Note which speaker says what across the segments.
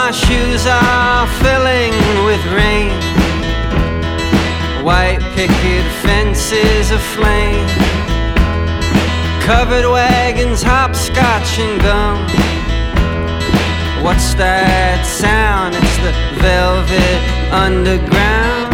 Speaker 1: my shoes are filling with rain. White picket fences aflame. Covered wagons, hopscotch and gum. What's that sound? It's the velvet underground.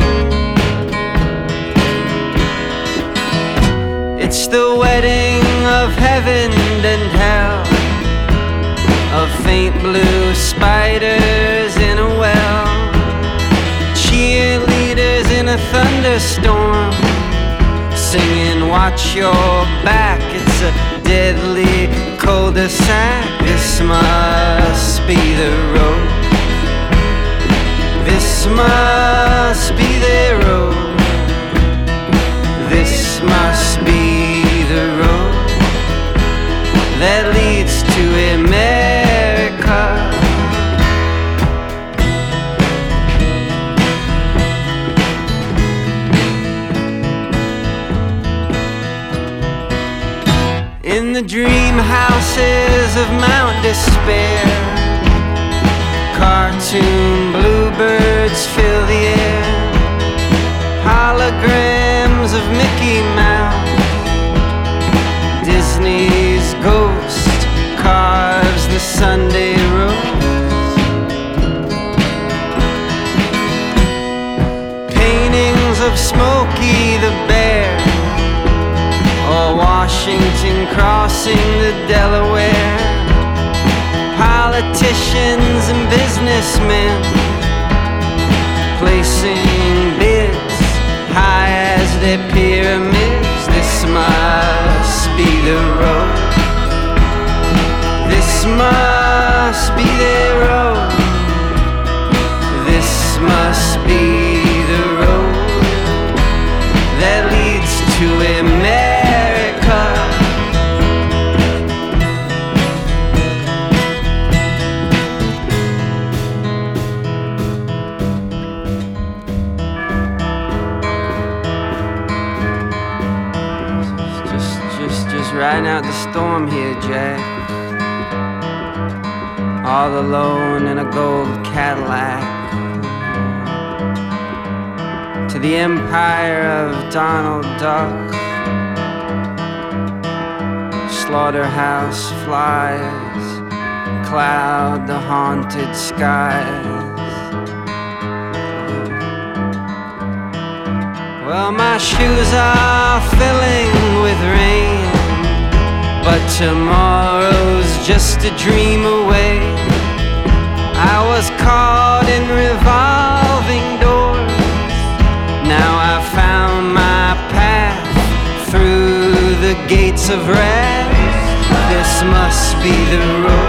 Speaker 1: It's the wedding of heaven and hell, of faint blue spiders in a well, cheerleaders in a thunderstorm, singing watch your back, it's a deadly cul-de-sac. This must be the road. This must be the road. This must be the road that leads to America. In the dream houses of Mount Despair, cartoon bluebirds fill the air. Holograms of Mickey Mouse, Disney's ghost carves the Sunday rose. Paintings of Smokey the Bear, or Washington crossing the Delaware. Politicians and businessmen placing bids high as their pyramids. This must be the road. This must be the road. This must be the road that leads to America. Just riding out the storm here, Jack. All alone in a gold Cadillac, to the empire of Donald Duck. Slaughterhouse flies cloud the haunted skies. Well, my shoes are filling with rain, but tomorrow's just a dream away. I was caught in revolving doors. Now I found my path through the gates of wrath. This must be the road.